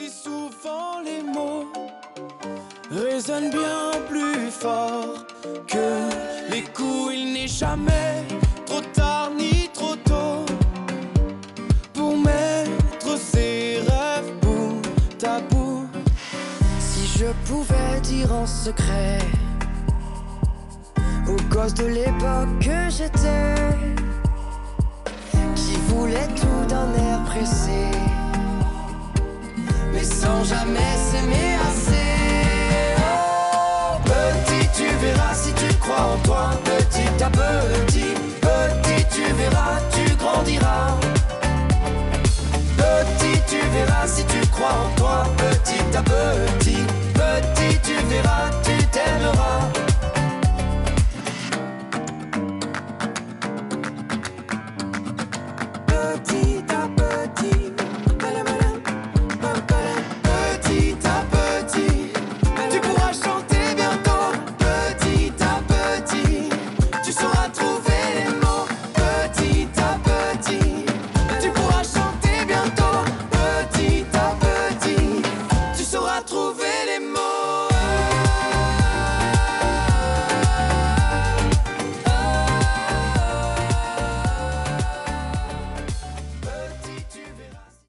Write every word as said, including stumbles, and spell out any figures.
souvent les mots résonnent bien plus fort que les coups. Il n'est jamais trop tard ni trop tôt pour mettre ses rêves bout à bout. Si je pouvais dire en secret aux gosses de l'époque que j'étais, qui voulait tout d'un air pressé, mais sans jamais s'aimer assez. Oh, petit, tu verras si tu crois en toi, petit à petit. Petit, tu verras, tu grandiras. Petit, tu verras si tu crois en toi, petit à petit. Petit, tu verras, tu t'aimeras.